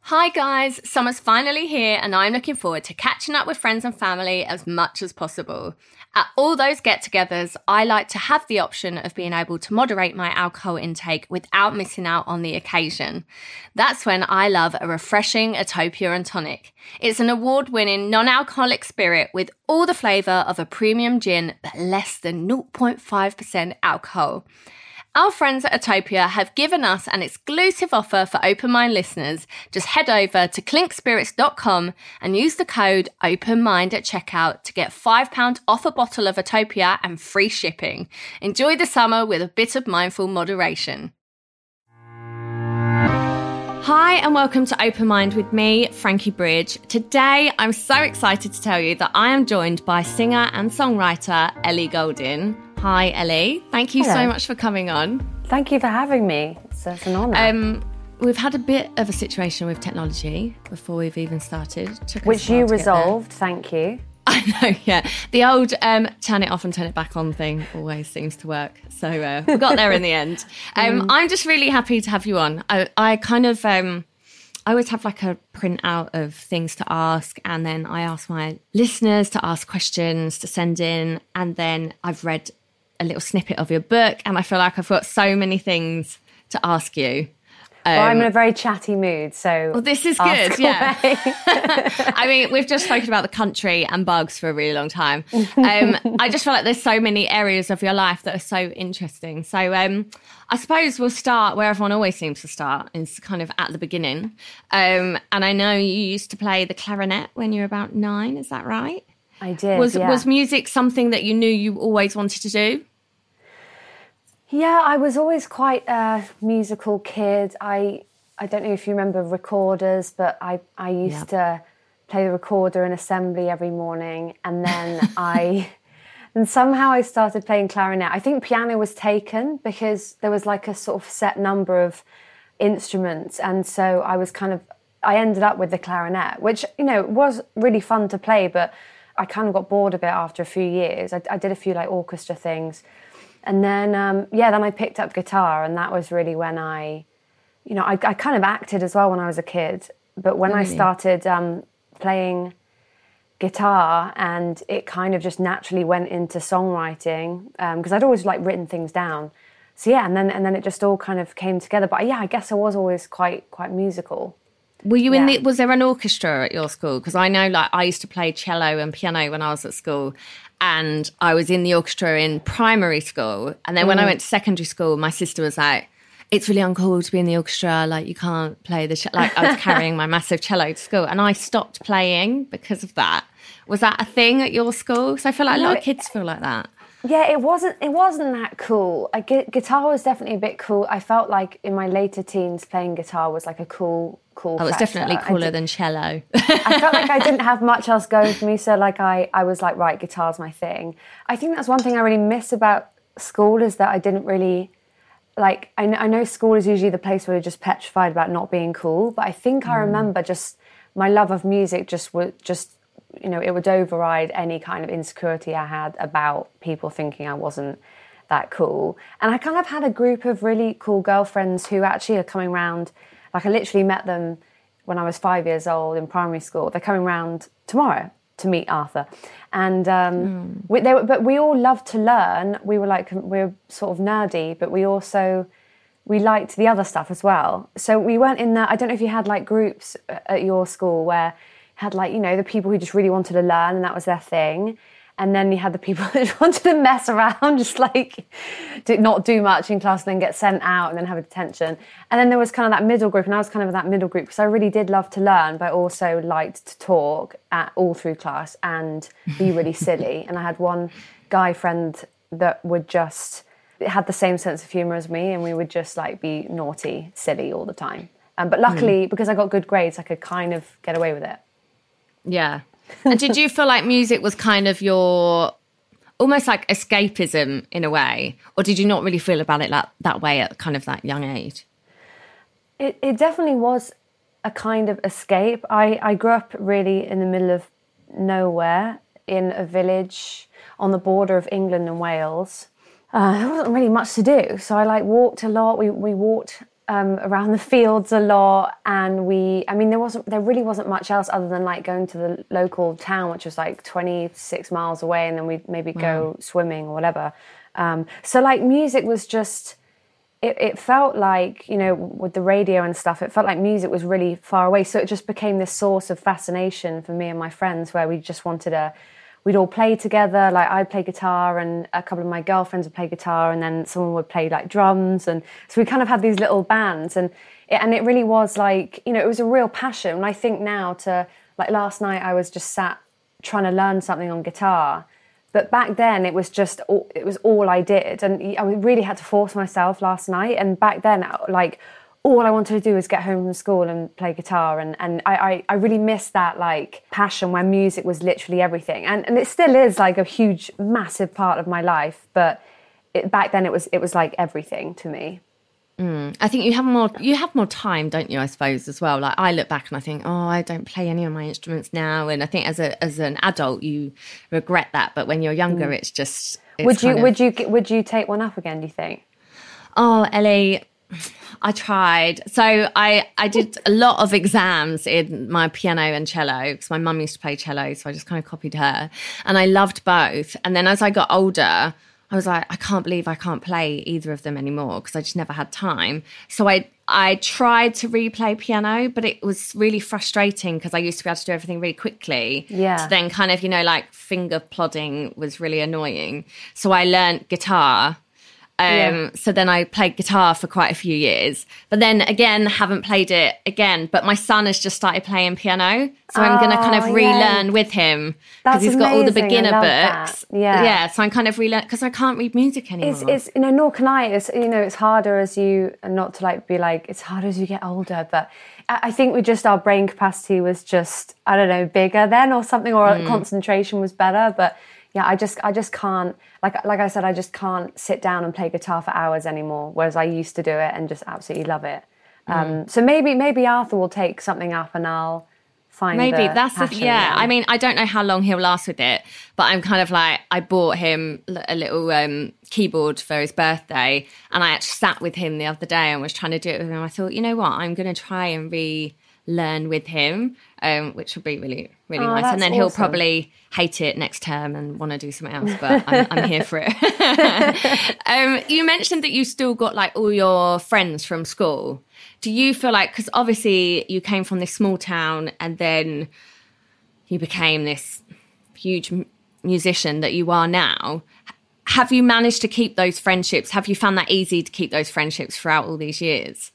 Hi guys, summer's finally here and I'm looking forward to catching up with friends and family as much as possible. At all those get-togethers, I like to have the option of being able to moderate my alcohol intake without missing out on the occasion. That's when I love a refreshing Utopia and Tonic. It's an award-winning non-alcoholic spirit with all the flavour of a premium gin but less than 0.5% alcohol. Our friends at Utopia have given us an exclusive offer for Open Mind listeners. Just head over to clinkspirits.com and use the code OpenMind at checkout to get £5 off a bottle of Utopia and free shipping. Enjoy the summer with a bit of mindful moderation. Hi and welcome to Open Mind with me, Frankie Bridge. Today, I'm so excited to tell you that I am joined by singer and songwriter Ellie Goulding. Hi, Ellie. Thank you so much for coming on. Thank you for having me. It's an honour. We've had a bit of a situation with technology before we've even started. Which you resolved, thank you. I know, yeah. The old turn it off and turn it back on thing always seems to work. So we got there in the end. I'm just really happy to have you on. I kind of... I always have like a printout of things to ask, and then I ask my listeners to ask questions to send in, and then I've read a little snippet of your book and I feel like I've got so many things to ask you. Well, I'm in a very chatty mood, so... Well, this is good, yeah. I mean, we've just spoken about the country and bugs for a really long time. I just feel like there's so many areas of your life that are so interesting. So I suppose we'll start where everyone always seems to start, is kind of at the beginning. And I know you used to play the clarinet when you were about 9, is that right? I did, Was music something that you knew you always wanted to do? Yeah, I was always quite a musical kid. I don't know if you remember recorders, but I used to play the recorder in assembly every morning, and then and somehow I started playing clarinet. I think piano was taken because there was like a sort of set number of instruments, and so I ended up with the clarinet, which, you know, was really fun to play, but I kind of got bored of it after a few years. I did a few like orchestra things. And then, then I picked up guitar, and that was really when I kind of acted as well when I was a kid. But when I started playing guitar, and it kind of just naturally went into songwriting, because I'd always like written things down. So yeah, and then it just all kind of came together. But yeah, I guess I was always quite musical. Were you was there an orchestra at your school? Because I know, like, I used to play cello and piano when I was at school, and I was in the orchestra in primary school. And then when I went to secondary school, my sister was like, it's really uncool to be in the orchestra, like, you can't play the cello. Like, I was carrying my massive cello to school, and I stopped playing because of that. Was that a thing at your school? So I feel like a lot of kids feel like that. Yeah, it wasn't that cool. Guitar was definitely a bit cool. I felt like in my later teens playing guitar was like a cool Oh, it's definitely cooler than cello. I felt like I didn't have much else going for me, so like I was like, right, guitar's my thing. I think that's one thing I really miss about school, is that I didn't really, like, I know school is usually the place where you're just petrified about not being cool, but I think I remember just my love of music it would override any kind of insecurity I had about people thinking I wasn't that cool. And I kind of had a group of really cool girlfriends who actually are coming round. Like, I literally met them when I was 5 years old in primary school. They're coming round tomorrow to meet Arthur. And but we all loved to learn. We were sort of nerdy, but we liked the other stuff as well. So we weren't in I don't know if you had like groups at your school where had, like, you know, the people who just really wanted to learn and that was their thing. And then you had the people that just wanted to mess around, just like not do much in class and then get sent out and then have a detention. And then there was kind of that middle group, and I was kind of that middle group because I really did love to learn, but I also liked to talk all through class and be really silly. And I had one guy friend that had the same sense of humour as me, and we would just like be naughty, silly all the time. But luckily, because I got good grades, I could kind of get away with it. Yeah. And did you feel like music was kind of your almost like escapism in a way, or did you not really feel about it like that way at kind of that young age? It definitely was a kind of escape. I grew up really in the middle of nowhere in a village on the border of England and Wales. There wasn't really much to do, so I like walked a lot. We walked around the fields a lot, and there really wasn't much else other than like going to the local town, which was like 26 miles away, and then we'd maybe go swimming or whatever. So like music was just, it felt like, you know, with the radio and stuff, it felt like music was really far away. So it just became this source of fascination for me and my friends, where we just we'd all play together. Like I'd play guitar and a couple of my girlfriends would play guitar, and then someone would play like drums. And so we kind of had these little bands, and it really was like, you know, it was a real passion. And I think now like last night I was just sat trying to learn something on guitar. But back then it was all I did. And I really had to force myself last night. And back then, like, all I wanted to do was get home from school and play guitar. And I really missed that, like, passion where music was literally everything. And it still is, like, a huge, massive part of my life. But back then it was like everything to me. I think you have more time, don't you, I suppose, as well. Like I look back and I think, oh, I don't play any of my instruments now. And I think as an adult, you regret that. But when you're younger, it's just... Would you take one up again, do you think? Oh, Ellie... I tried. So I did a lot of exams in my piano and cello because my mum used to play cello, so I just kind of copied her. And I loved both. And then as I got older, I was like, I can't believe I can't play either of them anymore because I just never had time. So I tried to replay piano, but it was really frustrating because I used to be able to do everything really quickly. Yeah. So then kind of, you know, like finger plodding was really annoying. So I learnt guitar. So then I played guitar for quite a few years, but then again, haven't played it again. But my son has just started playing piano. So I'm going to kind of relearn with him because he's got all the beginner books. That. Yeah. So I'm kind of relearn because I can't read music anymore. It's you know, nor can I. It's, you know, it's harder as you, and not to like be like, it's harder as you get older, but I think our brain capacity was just, I don't know, bigger then or something, or concentration was better. But yeah, I just can't, like I said, I just can't sit down and play guitar for hours anymore, whereas I used to do it and just absolutely love it. So maybe Arthur will take something up and I'll find that's passion. I mean, I don't know how long he'll last with it, but I'm kind of like, I bought him a little keyboard for his birthday, and I actually sat with him the other day and was trying to do it with him. I thought, you know what, I'm going to try and relearn with him, which will be really, really nice. And then he'll probably hate it next term and want to do something else, but I'm here for it. You mentioned that you still got like all your friends from school. Do you feel like, because obviously you came from this small town and then you became this huge musician that you are now, have you managed to keep those friendships? Have you found that easy to keep those friendships throughout all these years?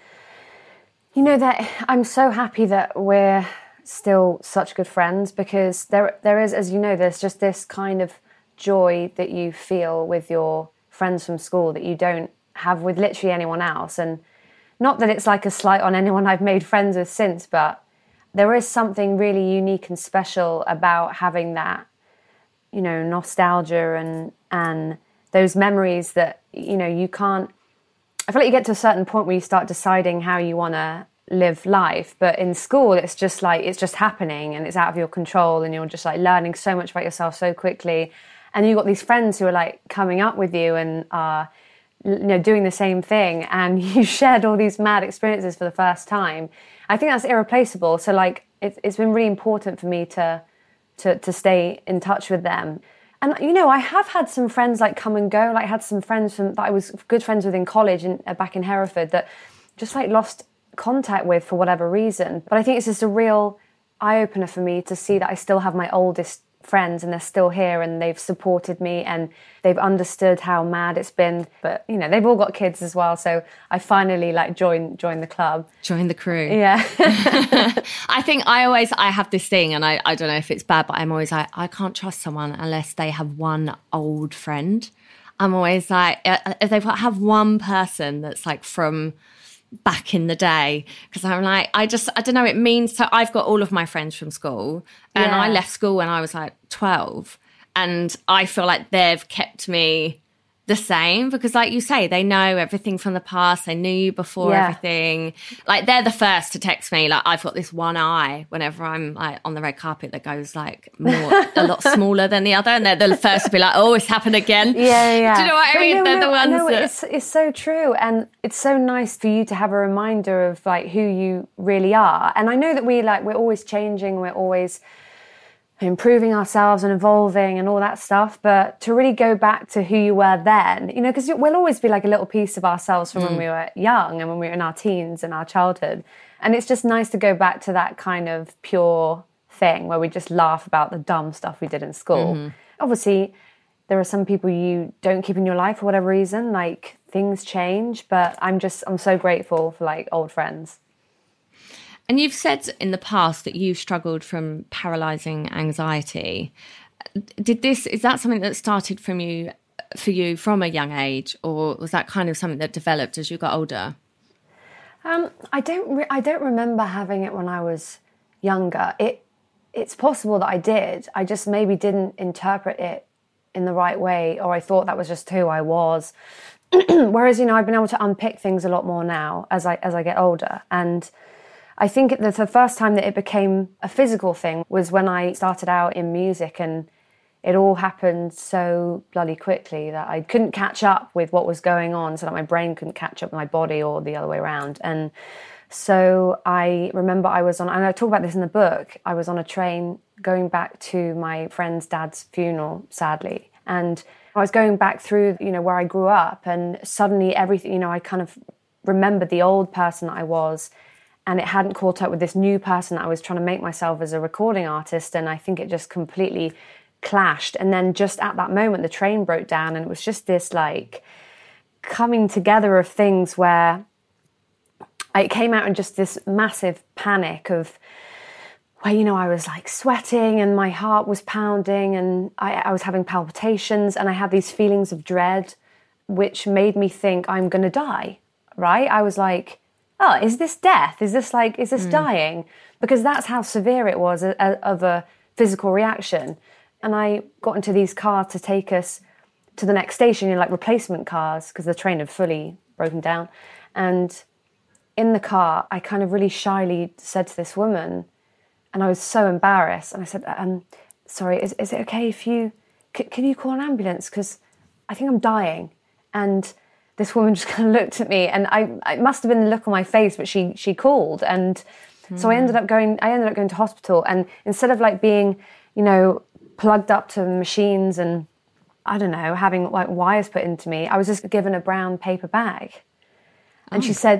You know, that I'm so happy that we're still such good friends, because there is, as you know, there's just this kind of joy that you feel with your friends from school that you don't have with literally anyone else. And not that it's like a slight on anyone I've made friends with since, but there is something really unique and special about having that, you know, nostalgia and those memories that, you know, you can't... I feel like you get to a certain point where you start deciding how you want to live life, but in school it's just like, it's just happening and it's out of your control, and you're just like learning so much about yourself so quickly, and you've got these friends who are like coming up with you and are, you know, doing the same thing, and you shared all these mad experiences for the first time. I think that's irreplaceable. So like it's been really important for me to stay in touch with them. And, you know, I have had some friends like come and go. Like I had some friends that I was good friends with in college and back in Hereford that just like lost contact with for whatever reason. But I think it's just a real eye-opener for me to see that I still have my oldest friends and they're still here and they've supported me and they've understood how mad it's been. But, you know, they've all got kids as well. So I finally like joined the club. Join the crew. Yeah. I think I have this thing, and I don't know if it's bad, but I'm always like, I can't trust someone unless they have one old friend. I'm always like, if they have one person that's like from back in the day, because I'm like, I don't know, it means, so I've got all of my friends from school, and I left school when I was like 12, and I feel like they've kept me the same? Because like you say, they know everything from the past. They knew you before everything. Like they're the first to text me. Like I've got this one eye whenever I'm like on the red carpet that goes like a lot smaller than the other. And they're the first to be like, oh, it's happened again. Yeah. Do you know what I mean? They're the ones that... It's so true. And it's so nice for you to have a reminder of like who you really are. And I know that we're always changing. We're always improving ourselves and evolving and all that stuff, but to really go back to who you were then, you know, because we'll always be like a little piece of ourselves from when we were young and when we were in our teens and our childhood, and it's just nice to go back to that kind of pure thing where we just laugh about the dumb stuff we did in school. Obviously there are some people you don't keep in your life for whatever reason, like things change, but I'm so grateful for like old friends. And you've said in the past that you've struggled from paralysing anxiety. Is that something that started for you from a young age, or was that kind of something that developed as you got older? I don't remember having it when I was younger. It's possible that I did. I just maybe didn't interpret it in the right way, or I thought that was just who I was. Whereas, you know, I've been able to unpick things a lot more now as I get older. And I think the first time that it became a physical thing was when I started out in music, and it all happened so bloody quickly that I couldn't catch up with what was going on, so that my brain couldn't catch up with my body, or the other way around. And so I remember and I talk about this in the book, I was on a train going back to my friend's dad's funeral, sadly. And I was going back through, you know, where I grew up, and suddenly everything, you know, I kind of remembered the old person that I was, and it hadn't caught up with this new person that I was trying to make myself as a recording artist. And I think it just completely clashed. And then just at that moment, the train broke down, and it was just this like coming together of things where it came out in just this massive panic of where, you know, I was like sweating and my heart was pounding, and I was having palpitations, and I had these feelings of dread, which made me think I'm going to die, right? I was like, oh, is this death? Is this dying? Because that's how severe it was of a physical reaction. And I got into these cars to take us to the next station, you know, like replacement cars, because the train had fully broken down. And in the car, I kind of really shyly said to this woman, and I was so embarrassed, and I said, sorry, is it okay if can you call an ambulance? Because I think I'm dying. And this woman just kind of looked at me, and it must have been the look on my face, but she called. And so I ended up going to hospital. And instead of like being, you know, plugged up to machines and, I don't know, having like wires put into me, I was just given a brown paper bag. And she said,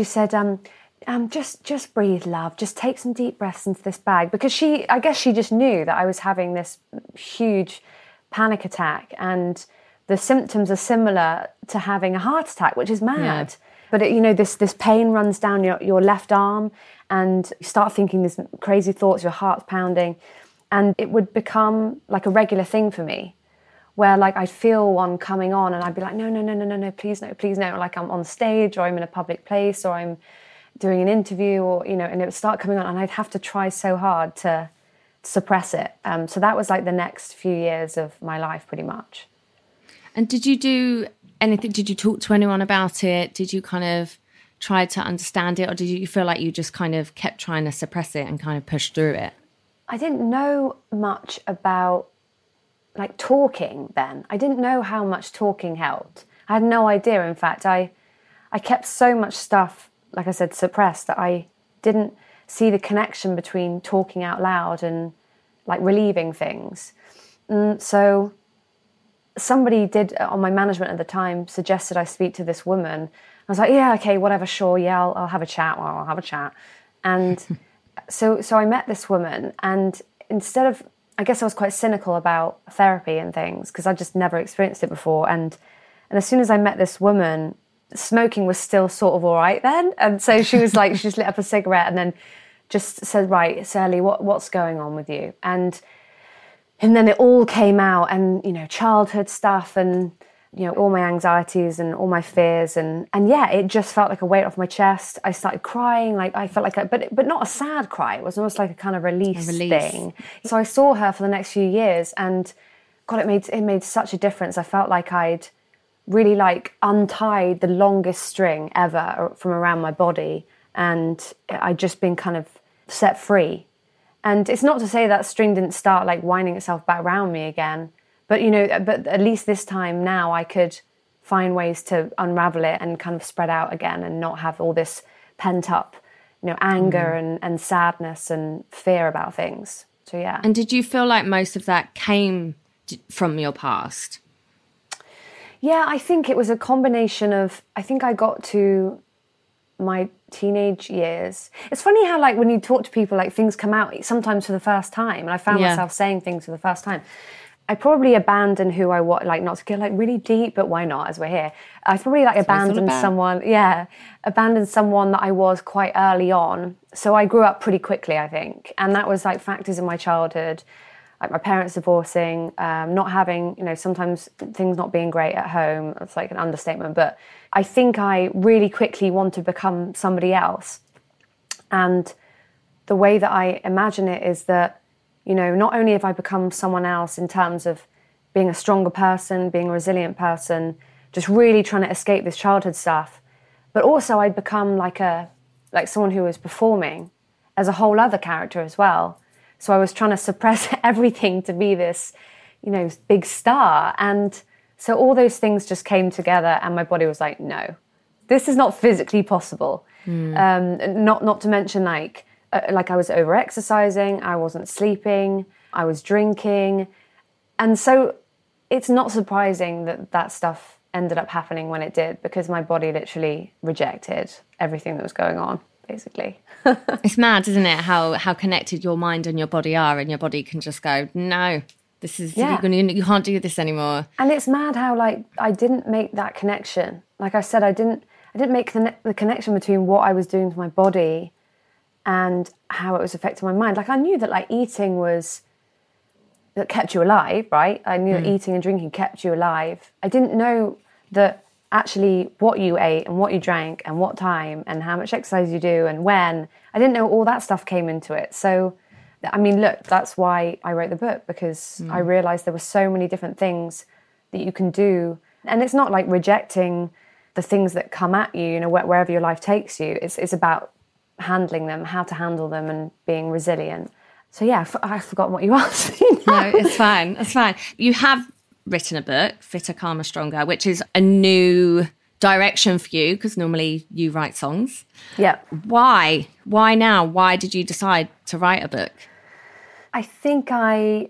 just breathe, love. Just take some deep breaths into this bag. Because I guess she just knew that I was having this huge panic attack, and the symptoms are similar to having a heart attack, which is mad. Yeah. But you know, this pain runs down your left arm, and you start thinking these crazy thoughts, your heart's pounding, and it would become like a regular thing for me, where like I'd feel one coming on, and I'd be like, no, please no, like I'm on stage, or I'm in a public place, or I'm doing an interview, or, you know, and it would start coming on, and I'd have to try so hard to suppress it. So that was like the next few years of my life, pretty much. And did you do anything? Did you talk to anyone about it? Did you kind of try to understand it, or did you feel like you just kind of kept trying to suppress it and kind of push through it? I didn't know much about like talking then. I didn't know how much talking helped. I had no idea. In fact, I kept so much stuff, like I said, suppressed, that I didn't see the connection between talking out loud and like relieving things. So somebody did, on my management at the time, suggested I speak to this woman. I was like, yeah, okay, whatever, sure, yeah, I'll have a chat. Well, I'll have a chat. And so I met this woman, and instead of, I guess I was quite cynical about therapy and things, because I just never experienced it before. And as soon as I met this woman, smoking was still sort of all right then. And so she was like, she just lit up a cigarette and then just said, right, Sally, what's going on with you? And then it all came out, and, you know, childhood stuff, and, you know, all my anxieties and all my fears. And yeah, it just felt like a weight off my chest. I started crying, like I felt like, but not a sad cry. It was almost like a kind of release thing. So I saw her for the next few years, and God, it made such a difference. I felt like I'd really like untied the longest string ever from around my body, and I'd just been kind of set free. And it's not to say that string didn't start like winding itself back around me again, but but at least this time now I could find ways to unravel it and kind of spread out again and not have all this pent up, anger and sadness and fear about things. So yeah. And did you feel like most of that came from your past? Yeah, I think it was a combination of, I think I got to my teenage years. It's funny how like when you talk to people, like things come out sometimes for the first time, and I found myself saying things for the first time. I probably abandoned who I was, like not to get like really deep, but why not as we're here? I probably like abandoned someone that I was quite early on. So I grew up pretty quickly, I think. And that was like factors in my childhood, like my parents divorcing, not having, sometimes things not being great at home. It's like an understatement. But I think I really quickly want to become somebody else. And the way that I imagine it is that, not only have I become someone else in terms of being a stronger person, being a resilient person, just really trying to escape this childhood stuff, but also I'd become like someone who was performing as a whole other character as well. So I was trying to suppress everything to be this, big star. And so all those things just came together and my body was like, no, this is not physically possible. Not to mention like I was over-exercising, I wasn't sleeping, I was drinking. And so it's not surprising that stuff ended up happening when it did, because my body literally rejected everything that was going on, basically. It's mad, isn't it, how connected your mind and your body are, and your body can just go, no, this is, you can't do this anymore. And it's mad how like I didn't make that connection. Like I said, I didn't make the connection between what I was doing to my body and how it was affecting my mind. Like I knew that like eating that kept you alive, right? I knew that eating and drinking kept you alive. I didn't know that actually what you ate and what you drank and what time and how much exercise you do and when. I didn't know all that stuff came into it. So, I mean, look, that's why I wrote the book, because I realised there were so many different things that you can do. And it's not like rejecting the things that come at you, wherever your life takes you. It's about handling them, how to handle them, and being resilient. So yeah, I've forgotten what you asked me now. No, it's fine. It's fine. You have written a book, Fitter, Calmer, Stronger, which is a new direction for you, because normally you write songs. Yeah. Why? Why now? Why did you decide to write a book? I think I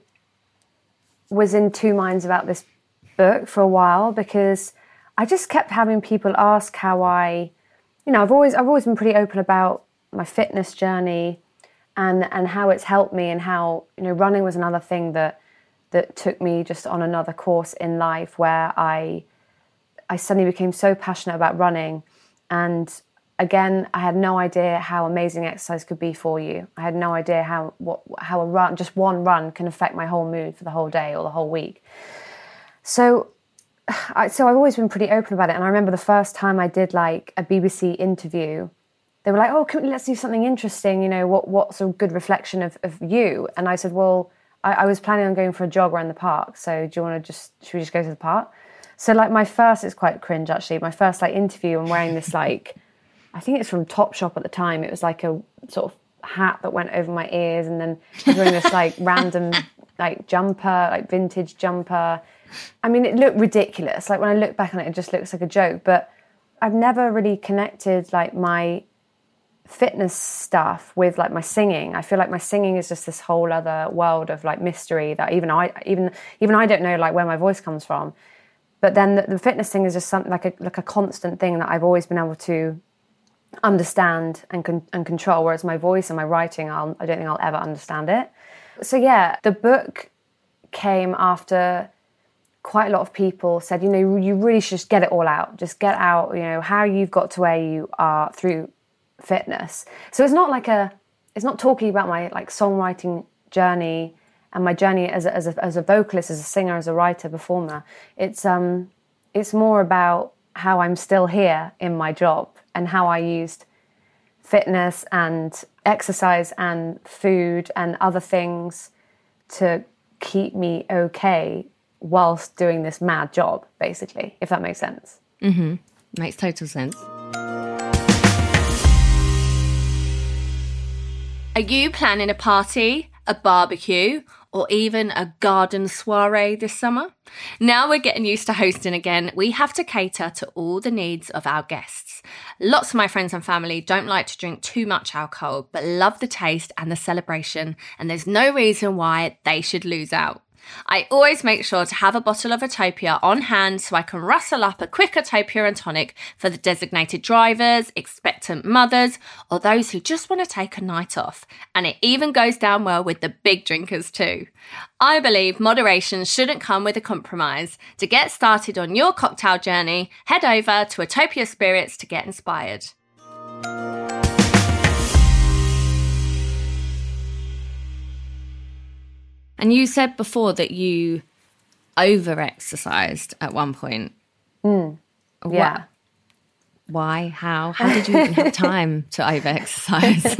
was in two minds about this book for a while, because I just kept having people ask how I've always been pretty open about my fitness journey and how it's helped me, and how, running was another thing that took me just on another course in life where I suddenly became so passionate about running. And again, I had no idea how amazing exercise could be for you. I had no idea how a run, just one run, can affect my whole mood for the whole day or the whole week. So I've always been pretty open about it. And I remember the first time I did like a BBC interview, they were like, oh, let's do something interesting. What's a good reflection of you? And I said, well, I was planning on going for a jog around the park. So should we just go to the park? So like it's quite cringe actually. My first like interview, I'm wearing this like, I think it's from Topshop at the time. It was like a sort of hat that went over my ears, and then I was wearing this like random like jumper, like vintage jumper. I mean, it looked ridiculous. Like when I look back on it, it just looks like a joke. But I've never really connected like my fitness stuff with like my singing. I feel like my singing is just this whole other world of like mystery that even I don't know like where my voice comes from. But then the fitness thing is just something like a constant thing that I've always been able to understand and control. Whereas my voice and my writing, I don't think I'll ever understand it. So yeah, the book came after quite a lot of people said, you really should just get it all out. Just get out, how you've got to where you are through fitness. So it's not talking about my like songwriting journey and my journey as a vocalist, as a singer, as a writer, performer. It's more about how I'm still here in my job and how I used fitness and exercise and food and other things to keep me okay whilst doing this mad job, basically, if that makes sense. Makes total sense. Are you planning a party, a barbecue, or even a garden soiree this summer? Now we're getting used to hosting again, we have to cater to all the needs of our guests. Lots of my friends and family don't like to drink too much alcohol, but love the taste and the celebration, and there's no reason why they should lose out. I always make sure to have a bottle of Atopia on hand so I can rustle up a quick Atopia and tonic for the designated drivers, expectant mothers, or those who just want to take a night off. And it even goes down well with the big drinkers too. I believe moderation shouldn't come with a compromise. To get started on your cocktail journey, head over to Atopia Spirits to get inspired. And you said before that you over-exercised at one point. Yeah. Why? How? How did you even have time to over-exercise?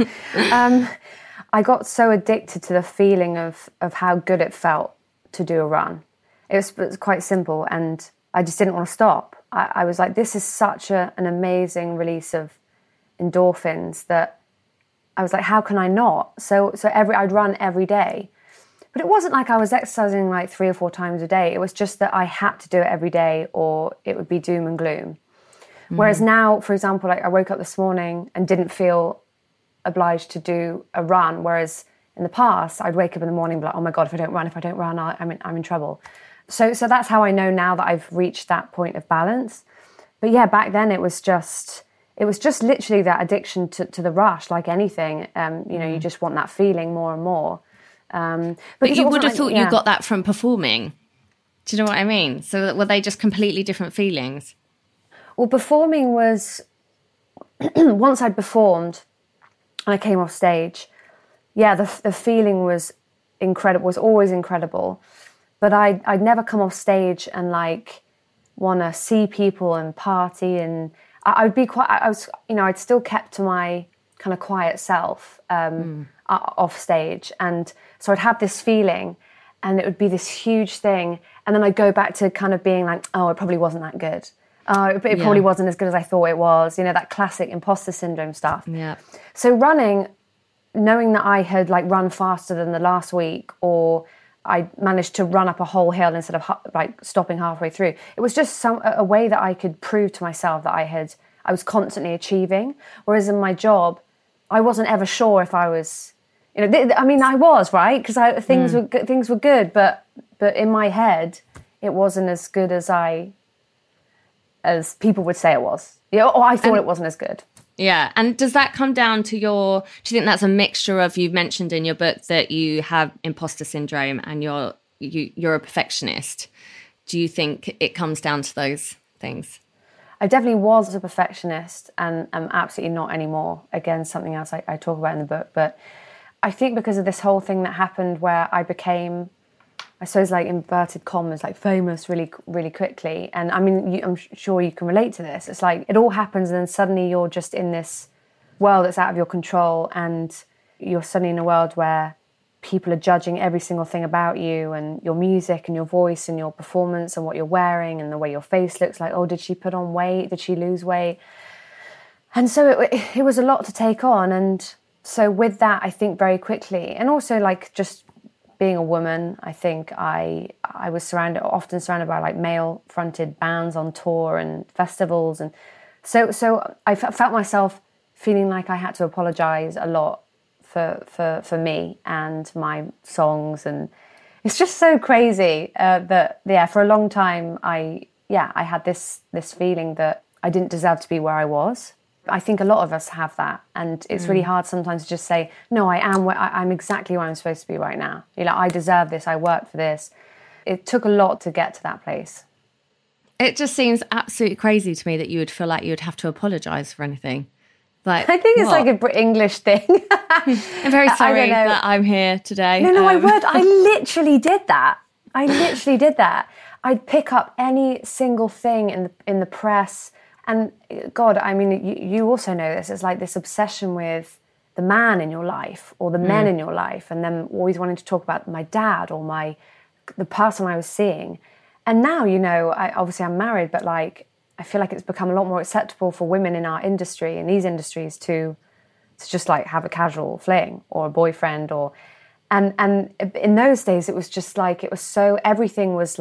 I got so addicted to the feeling of how good it felt to do a run. It was quite simple, and I just didn't want to stop. I was like, this is such an amazing release of endorphins that I was like, how can I not? So I'd run every day. But it wasn't like I was exercising like 3 or 4 times a day. It was just that I had to do it every day or it would be doom and gloom. Whereas now, for example, like I woke up this morning and didn't feel obliged to do a run. Whereas in the past, I'd wake up in the morning and be like, oh my God, if I don't run, I'm in trouble. So that's how I know now that I've reached that point of balance. But yeah, back then it was just literally that addiction to the rush, like anything. You just want that feeling more and more. But you would have thought you got that from performing. Do you know what I mean? So were they just completely different feelings? Well, performing was, once I'd performed and I came off stage, the feeling was incredible, was always incredible. But I'd never come off stage and like want to see people and party, and I'd still kept to my kind of quiet self off stage, and so I'd have this feeling and it would be this huge thing, and then I'd go back to kind of being like, oh, it probably wasn't that good. It probably wasn't as good as I thought it was, that classic imposter syndrome stuff. Yeah. So running, knowing that I had like run faster than the last week, or I managed to run up a whole hill instead of like stopping halfway through, it was just a way that I could prove to myself that I was constantly achieving. Whereas in my job, I wasn't ever sure if I was, I was, right? Because things were good, but in my head, it wasn't as good as people would say it was. I thought it wasn't as good. Yeah. And does that come down to do you think that's a mixture of, you've mentioned in your book that you have imposter syndrome and you're a perfectionist. Do you think it comes down to those things? I definitely was a perfectionist, and I'm absolutely not anymore. Again, something else I talk about in the book. But I think because of this whole thing that happened where I became, I suppose, like inverted commas, like famous really, really quickly. And I mean, I'm sure you can relate to this. It's like it all happens and then suddenly you're just in this world that's out of your control, and you're suddenly in a world where people are judging every single thing about you and your music and your voice and your performance and what you're wearing and the way your face looks. Like, oh, did she put on weight? Did she lose weight? And so it was a lot to take on. And so with that, I think very quickly, and also like just being a woman, I think I was often surrounded by like male-fronted bands on tour and festivals. And so I felt myself feeling like I had to apologise a lot for me and my songs, and it's just so crazy that for a long time I had this feeling that I didn't deserve to be where I was. I think a lot of us have that, and it's really hard sometimes to just say, no, I'm exactly where I'm supposed to be right now. I deserve this, I worked for this. It took a lot to get to that place. It just seems absolutely crazy to me that you would feel like you would have to apologise for anything. Like, I think it's like a English thing. I'm very sorry that I'm here today. No, I would. I literally did that. I'd pick up any single thing in the press. And God, I mean, you also know this. It's like this obsession with the man in your life or the men in your life, and them always wanting to talk about my dad or the person I was seeing. And now, obviously I'm married, but like, I feel like it's become a lot more acceptable for women in our industry, in these industries, to just like have a casual fling or a boyfriend, and in those days it was just like, it was so, everything was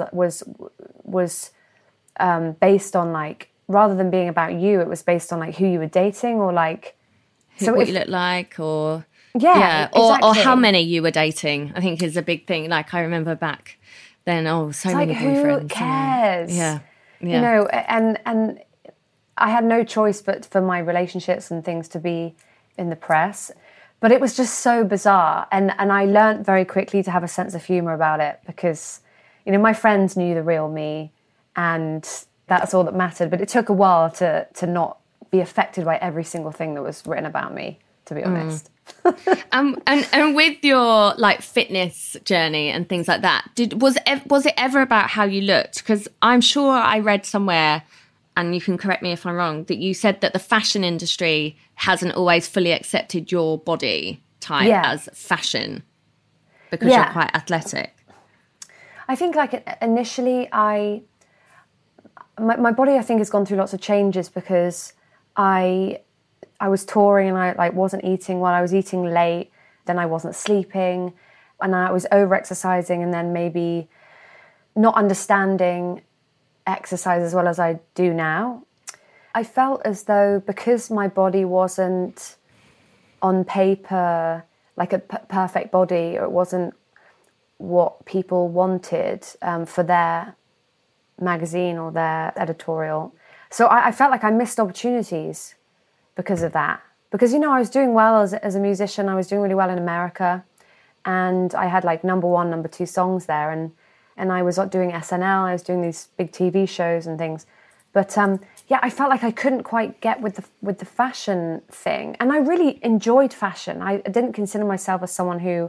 based on like, rather than being about you, it was based on like who you were dating, or like what you look like, or yeah, exactly. or how many you were dating, I think is a big thing. Like I remember back then, so it's many like, boyfriends. Who cares? Yeah. And I had no choice but for my relationships and things to be in the press. But it was just so bizarre. And I learned very quickly to have a sense of humour about it, because, my friends knew the real me, and that's all that mattered. But it took a while to not be affected by every single thing that was written about me, to be honest. And with your like fitness journey and things like that, was it ever about how you looked? Because I'm sure I read somewhere, and you can correct me if I'm wrong, that you said that the fashion industry hasn't always fully accepted your body type as fashion, because you're quite athletic. I think like initially my body, I think, has gone through lots of changes, because I was touring and I like wasn't eating well. I was eating late, then I wasn't sleeping, and I was over exercising, and then maybe not understanding exercise as well as I do now. I felt as though, because my body wasn't on paper like a perfect body, or it wasn't what people wanted for their magazine or their editorial. So I felt like I missed opportunities because of that. Because, I was doing well as a musician. I was doing really well in America. And I had like number 1, number 2 songs there. And I was doing SNL. I was doing these big TV shows and things. But I felt like I couldn't quite get with the fashion thing. And I really enjoyed fashion. I didn't consider myself as someone who,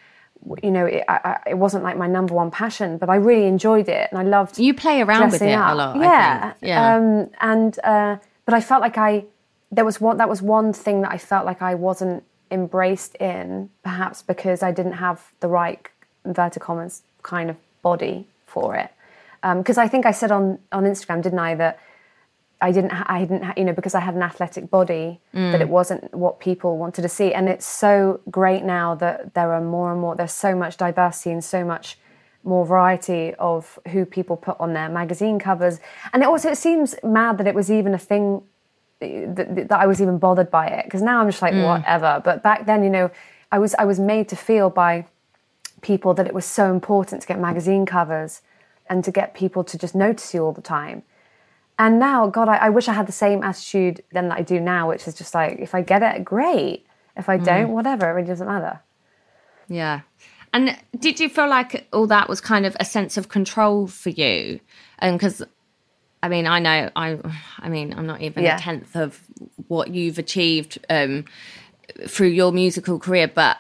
it wasn't like my number 1 passion, but I really enjoyed it. And I loved You play around with it a lot, yeah. I think. But I felt like that was one thing that I felt like I wasn't embraced in, perhaps because I didn't have the right, inverted commas, kind of body for it. Because I think I said on Instagram, didn't I, that I didn't, because I had an athletic body, that it wasn't what people wanted to see. And it's so great now that there are more and more, there's so much diversity and so much more variety of who people put on their magazine covers. And it seems mad that it was even a thing, that I was even bothered by it, because now I'm just like, whatever. But back then, I was made to feel by people that it was so important to get magazine covers and to get people to just notice you all the time. And now, God, I wish I had the same attitude then that I do now, which is just like, if I get it, great. If I don't, whatever, it really doesn't matter. Yeah. And did you feel like all that was kind of a sense of control for you? Because I mean, I know, I'm not even a tenth of what you've achieved through your musical career, but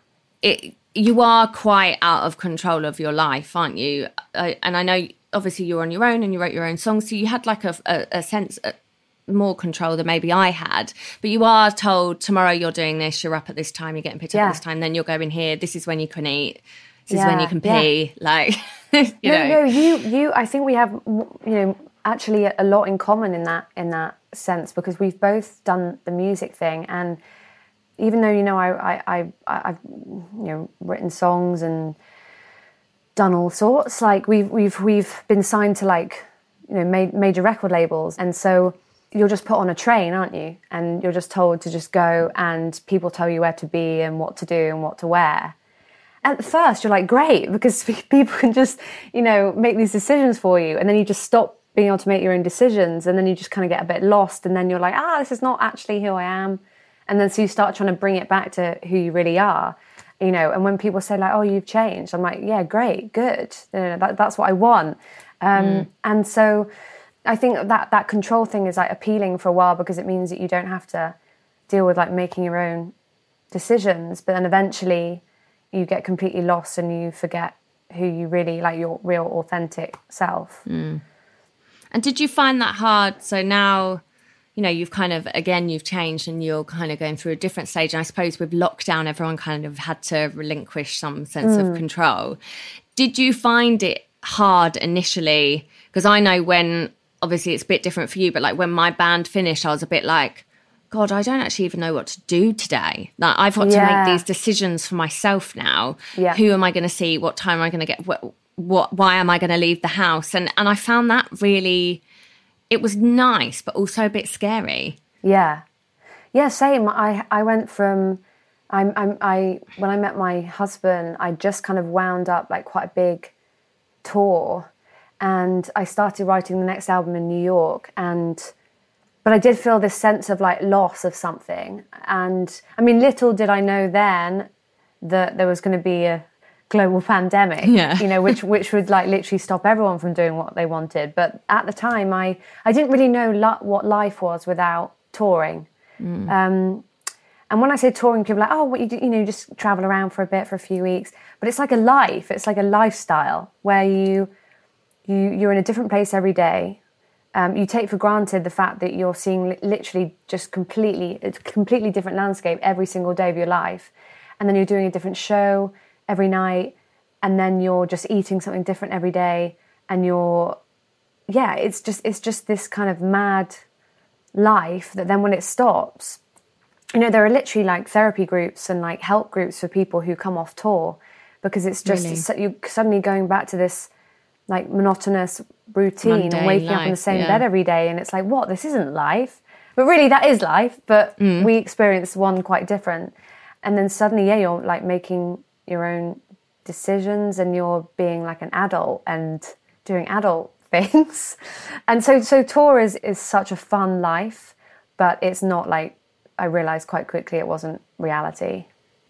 you are quite out of control of your life, aren't you? And I know, obviously, you're on your own and you wrote your own songs, so you had like a sense of more control than maybe I had. But you are told, tomorrow you're doing this, you're up at this time, you're getting picked up at this time, then you're going here, this is when you can eat, this is when you can pee, like, you know. No, you. I think we have, actually a lot in common in that sense, because we've both done the music thing. And even though I've written songs and done all sorts, like we've been signed to like major record labels, and so you're just put on a train, aren't you? And you're just told to just go, and people tell you where to be and what to do and what to wear. At first you're like, great, because people can just make these decisions for you, and then you just stop being able to make your own decisions, and then you just kind of get a bit lost, and then you're like, this is not actually who I am. And then so you start trying to bring it back to who you really are, and when people say like, oh, you've changed, I'm like, yeah, great, good, that's what I want. And so I think that control thing is like appealing for a while, because it means that you don't have to deal with like making your own decisions, but then eventually you get completely lost and you forget who you really, like your real authentic self. And did you find that hard? So now, you've kind of, again, you've changed and you're kind of going through a different stage. And I suppose with lockdown, everyone kind of had to relinquish some sense of control. Did you find it hard initially? Because I know when, obviously it's a bit different for you, but like when my band finished, I was a bit like, God, I don't actually even know what to do today. Like I've got to make these decisions for myself now. Yeah. Who am I going to see? What time am I going to get? Why am I going to leave the house? And I found that really, it was nice, but also a bit scary. Yeah. Yeah, same. I went from, when I met my husband, I just kind of wound up like quite a big tour, and I started writing the next album in New York, but I did feel this sense of like loss of something. And I mean, little did I know then that there was going to be a global pandemic, you know, which would like literally stop everyone from doing what they wanted. But at the time, I didn't really know what life was without touring. And when I say touring, people are like, oh, what you do, you know, just travel around for a bit, for a few weeks. But it's like a life. It's like a lifestyle where you're in a different place every day. You take for granted the fact that you're seeing literally just a completely different landscape every single day of your life. And then you're doing a different show every night. And then you're just eating something different every day. And it's just this kind of mad life that then when it stops, you know, there are literally like therapy groups and like help groups for people who come off tour, because it's just you're suddenly going back to this like monotonous routine Mundane and waking up in the same bed every day, and it's like, what, this isn't life. But really that is life, but we experience one quite different. And then suddenly you're like making your own decisions, and you're being like an adult and doing adult things. And so tour is such a fun life, but it's not like, I realised quite quickly it wasn't reality.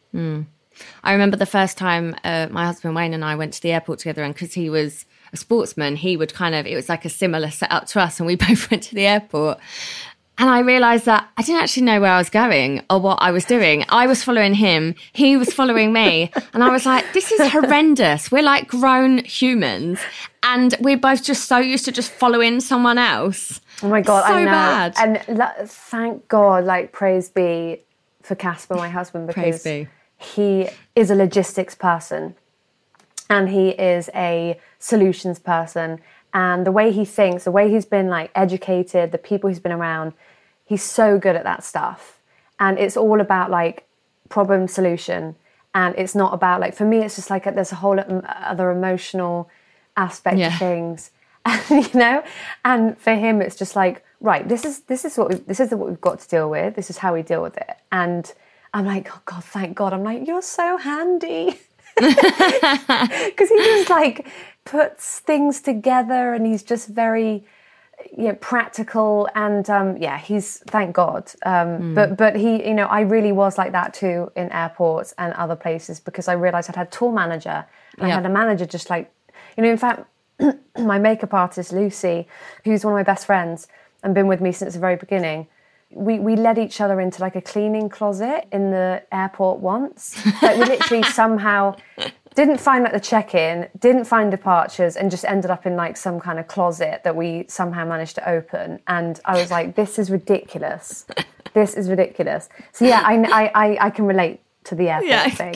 I remember the first time my husband Wayne and I went to the airport together, and because he was a sportsman, he would it was like a similar setup to us, and we both went to the airport. And I realised that I didn't actually know where I was going or what I was doing. I was following him, he was following me. And I was like, this is horrendous. We're like grown humans, and we're both just so used to just following someone else. Oh my God, so I know. bad. And thank God, like, praise be for Casper, my husband, because he is a logistics person and he is a solutions person. And the way he thinks, the way he's been like educated, the people he's been around, he's so good at that stuff. And it's all about like problem solution. And it's not about like, for me, it's just like there's a whole other emotional aspect of things. You know, and for him it's just like, right, this is what we've got to deal with, this is how we deal with it. And I'm like, oh God, thank God. I'm like, you're so handy. Because he just like puts things together, and he's just very practical, and he's, thank God. But he, you know, I really was like that too in airports and other places, because I realized I'd had a tour manager, and I had a manager just like, you know, in fact, my makeup artist, Lucy, who's one of my best friends and been with me since the very beginning, we led each other into like a cleaning closet in the airport once. Like we literally somehow didn't find like the check-in, didn't find departures, and just ended up in like some kind of closet that we somehow managed to open. And I was like, this is ridiculous. This is ridiculous. So yeah, I can relate to the airport thing.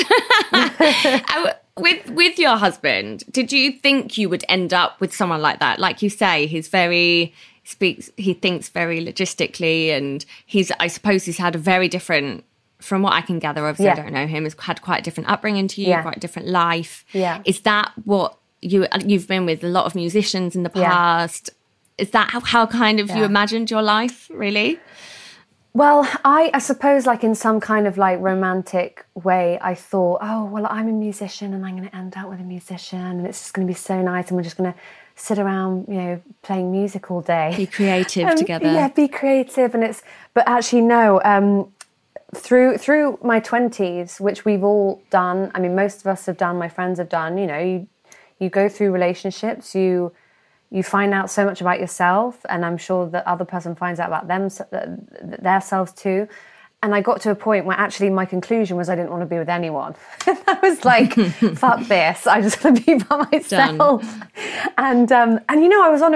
Good. With your husband, did you think you would end up with someone like that? Like you say, he thinks very logistically, and I suppose he's had a very different, from what I can gather, obviously I don't know him, has had quite a different upbringing to you, quite a different life. Yeah. Is that what you've been with a lot of musicians in the past? Is that how kind of you imagined your life, really? Well, I suppose like in some kind of like romantic way, I thought, oh, well, I'm a musician and I'm going to end up with a musician, and it's just going to be so nice, and we're just going to sit around, you know, playing music all day. Be creative together. Yeah, be creative. But actually, no, through my 20s, which we've all done, I mean, most of us have done, my friends have done, you know, you go through relationships, you find out so much about yourself, and I'm sure the other person finds out about themselves too. And I got to a point where actually my conclusion was I didn't want to be with anyone. I was like, fuck this, I just want to be by myself. And you know, I was in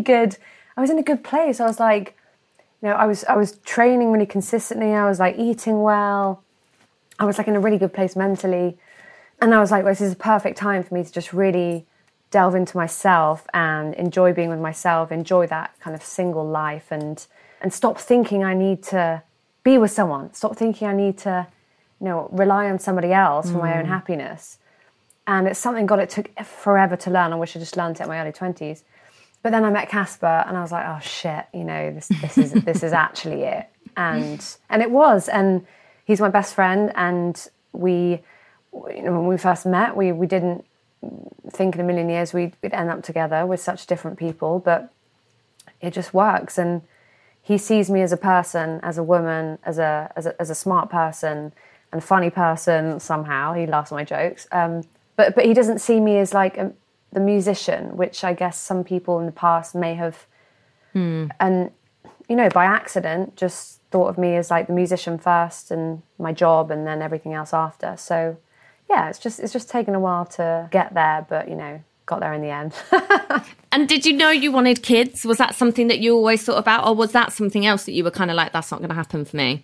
a good place. I was like, you know, I was training really consistently. I was like eating well. I was like in a really good place mentally. And I was like, well, this is a perfect time for me to just really delve into myself and enjoy being with myself, enjoy that kind of single life, and stop thinking I need to be with someone, stop thinking I need to, rely on somebody else for my own happiness. And it's something, God, it took forever to learn. I wish I just learned it in my early 20s. But then I met Casper and I was like, oh shit, this is actually it. And it was. And he's my best friend. And when we first met, we didn't think in a million years we'd end up together with such different people, but it just works. And he sees me as a person, as a woman, as a smart person and funny person somehow. He laughs at my jokes. But he doesn't see me as like the musician, which I guess some people in the past may have, and by accident, just thought of me as like the musician first and my job and then everything else after. So yeah, it's just taken a while to get there, but got there in the end. And did you know you wanted kids? Was that something that you always thought about, or was that something else that you were kind of like, that's not going to happen for me?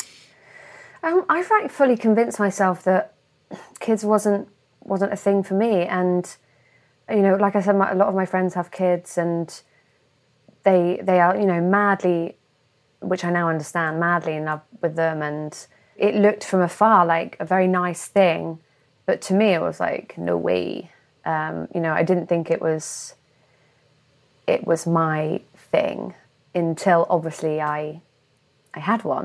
I fully convinced myself that kids wasn't a thing for me. And like I said, a lot of my friends have kids, and they are madly, which I now understand, madly in love with them. And it looked from afar like a very nice thing, but to me it was like, no way. I didn't think it was my thing until obviously I had one.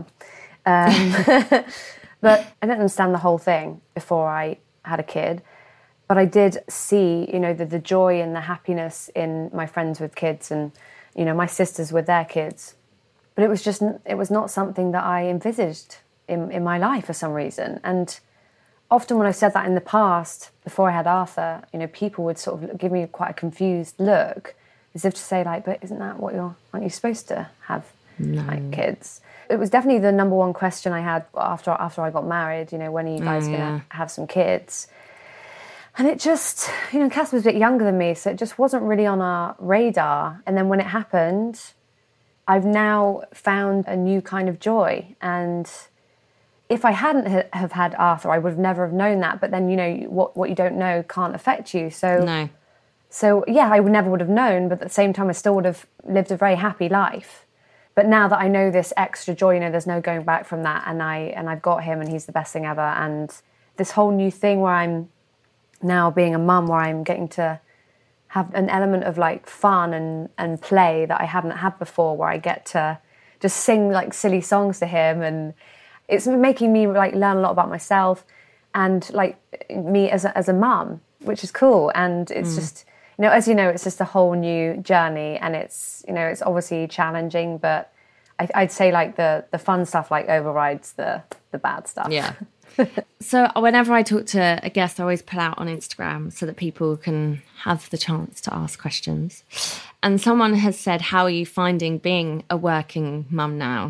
But I didn't understand the whole thing before I had a kid. But I did see, the joy and the happiness in my friends with kids and, my sisters with their kids. But it was not something that I envisaged in my life for some reason. And often when I said that in the past, before I had Arthur, people would sort of give me quite a confused look, as if to say like, but isn't that aren't you supposed to have like kids? It was definitely the number one question I had after I got married, when are you guys going to have some kids? And it just, Cass was a bit younger than me, so it just wasn't really on our radar. And then when it happened, I've now found a new kind of joy. And if I hadn't have had Arthur, I would never have known that. But then, what you don't know can't affect you. So, So yeah, I never would have known, but at the same time, I still would have lived a very happy life. But now that I know this extra joy, there's no going back from that. And I've got him, and he's the best thing ever. And this whole new thing where I'm now being a mum, where I'm getting to have an element of like fun and play that I hadn't had before, where I get to just sing like silly songs to him, and it's making me like learn a lot about myself and like me as a mum, which is cool. And it's just, as it's just a whole new journey, and it's, it's obviously challenging, but I'd say like the fun stuff like overrides the bad stuff. Yeah. So whenever I talk to a guest, I always put out on Instagram so that people can have the chance to ask questions. And someone has said, how are you finding being a working mum now?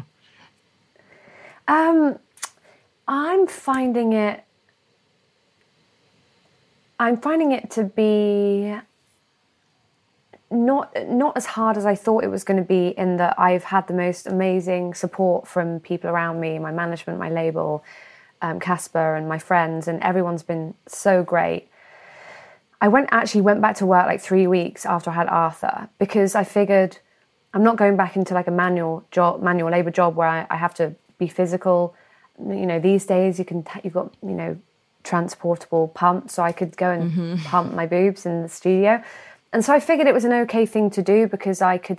I'm finding it to be not as hard as I thought it was going to be, in that I've had the most amazing support from people around me, my management, my label, Casper and my friends, and everyone's been so great. I went back to work like 3 weeks after I had Arthur, because I figured I'm not going back into like a manual labour job where I have to be physical. These days you've got transportable pumps, so I could go and pump my boobs in the studio. And so I figured it was an okay thing to do, because I could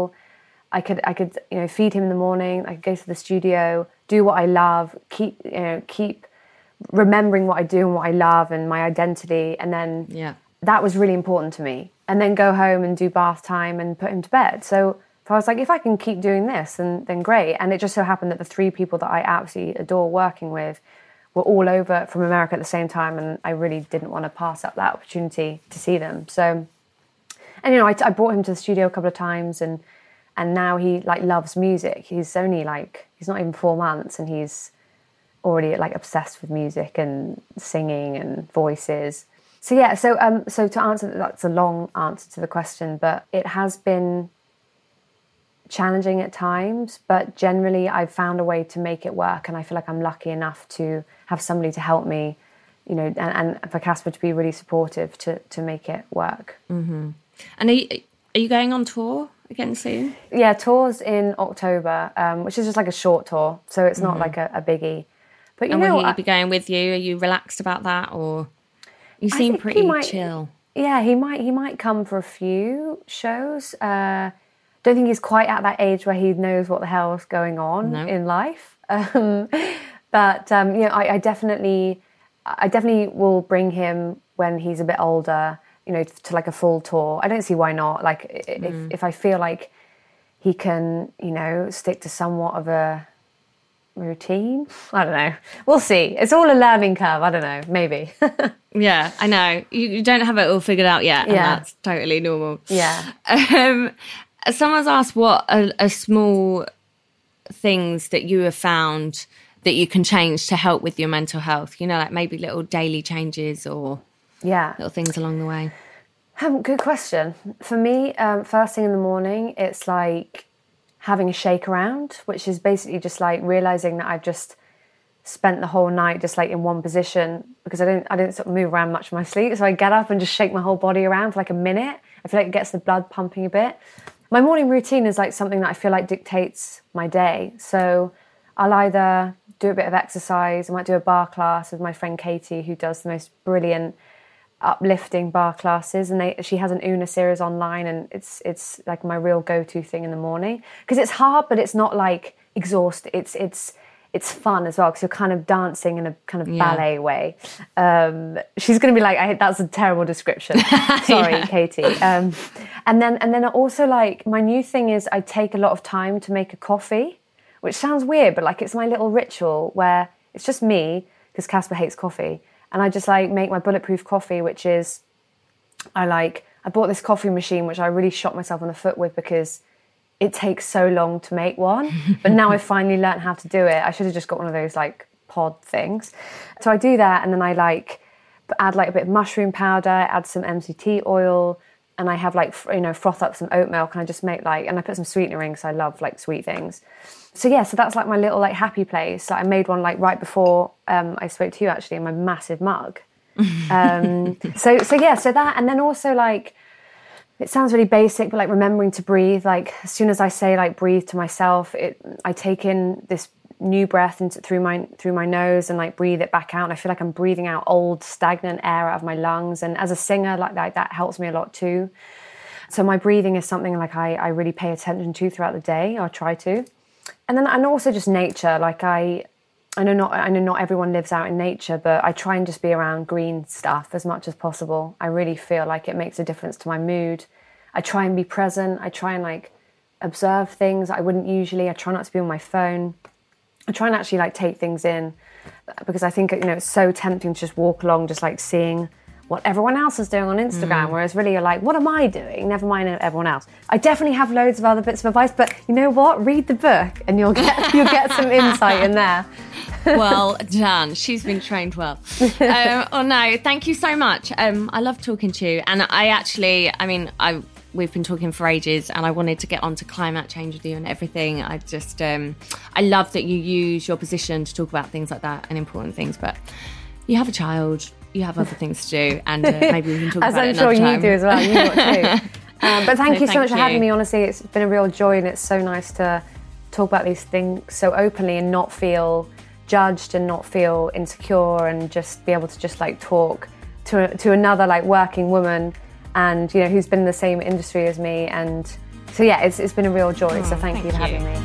feed him in the morning, I could go to the studio, do what I love, keep remembering what I do and what I love and my identity. And then that was really important to me. And then go home and do bath time and put him to bed. So I was like, if I can keep doing this, then great. And it just so happened that the 3 people that I absolutely adore working with were all over from America at the same time. And I really didn't want to pass up that opportunity to see them. So, and I brought him to the studio a couple of times, and now he like loves music. He's only like, he's not even 4 months, and he's already like obsessed with music and singing and voices. So yeah, so to answer, that's a long answer to the question, but it has been challenging at times, but generally I've found a way to make it work, and I feel like I'm lucky enough to have somebody to help me and for Casper to be really supportive to make it work. Mm-hmm. And are you going on tour again soon? Yeah, tours in October, which is just like a short tour, so it's not like a biggie. But will he be going with you? Are you relaxed about that, or you seem pretty chill? Yeah, he might come for a few shows. Don't think he's quite at that age where he knows what the hell's going on in life. But I definitely will bring him when he's a bit older, to like a full tour. I don't see why not. Like if I feel like he can, stick to somewhat of a routine. I don't know. We'll see. It's all a learning curve. I don't know. Maybe. Yeah, I know. You don't have it all figured out yet, and that's totally normal. Yeah. Someone's asked what are small things that you have found that you can change to help with your mental health. Like maybe little daily changes or little things along the way. Good question. For me, first thing in the morning, it's like having a shake around, which is basically just like realizing that I've just spent the whole night just like in one position, because I don't sort of move around much in my sleep. So I get up and just shake my whole body around for like a minute. I feel like it gets the blood pumping a bit. My morning routine is like something that I feel like dictates my day. So I'll either do a bit of exercise. I might do a bar class with my friend Katie, who does the most brilliant uplifting bar classes, and she has an Una series online, and it's like my real go-to thing in the morning, because it's hard but it's not like exhausting. It's fun as well, because you're kind of dancing in a kind of ballet way. She's going to be like, that's a terrible description. Sorry, Katie. And then also, like, my new thing is I take a lot of time to make a coffee, which sounds weird, but like it's my little ritual where it's just me, because Casper hates coffee. And I just like make my bulletproof coffee, which is, I bought this coffee machine, which I really shot myself on the foot with because it takes so long to make one. But now I finally learned how to do it. I should have just got one of those like pod things. So I do that, and then I add like a bit of mushroom powder, add some MCT oil, and I have like, froth up some oat milk, and I just make and I put some sweetener in because I love like sweet things. So so that's like my little like happy place. Like I made one like right before I spoke to you actually in my massive mug. So that, and then also like, it sounds really basic, but like remembering to breathe. Like as soon as I say like breathe to myself, I take in this new breath through my nose and like breathe it back out. And I feel like I'm breathing out old stagnant air out of my lungs. And as a singer, like that helps me a lot too. So my breathing is something like I really pay attention to throughout the day, or try to. And also just nature. Like I know not everyone lives out in nature, but I try and just be around green stuff as much as possible. I really feel like it makes a difference to my mood. I try and be present. I try and like observe things I wouldn't usually. I try not to be on my phone. I try and actually like take things in, because I think it's so tempting to just walk along just like seeing what everyone else is doing on Instagram, whereas really you're like, what am I doing? Never mind everyone else. I definitely have loads of other bits of advice, but you know what? Read the book and you'll get some insight in there. Well done. She's been trained well. Thank you so much. I love talking to you. And we've been talking for ages, and I wanted to get onto climate change with you and everything. I just, I love that you use your position to talk about things like that and important things, but you have a child, you have other things to do, and maybe we can talk about it another time. As I'm sure you do as well. You've got too. But thank you so much for having me. Honestly, it's been a real joy, and it's so nice to talk about these things so openly and not feel judged and not feel insecure, and just be able to just like talk to another like working woman, and who's been in the same industry as me. And so it's been a real joy. So thank you for having me.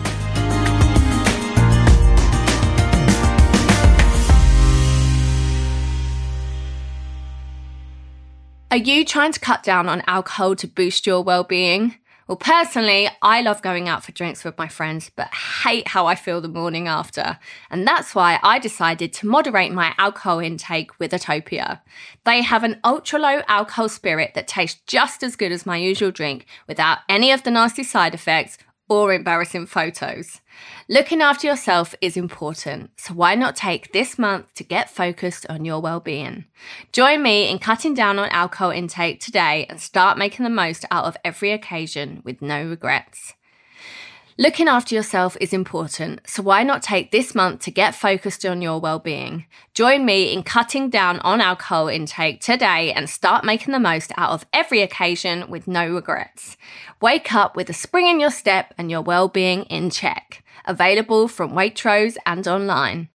Are you trying to cut down on alcohol to boost your well-being? Well, personally, I love going out for drinks with my friends, but hate how I feel the morning after. And that's why I decided to moderate my alcohol intake with Atopia. They have an ultra-low alcohol spirit that tastes just as good as my usual drink, without any of the nasty side effects or embarrassing photos. Looking after yourself is important, so why not take this month to get focused on your well-being? Join me in cutting down on alcohol intake today and start making the most out of every occasion with no regrets. Looking after yourself is important, so why not take this month to get focused on your well-being? Join me in cutting down on alcohol intake today and start making the most out of every occasion with no regrets. Wake up with a spring in your step and your well-being in check. Available from Waitrose and online.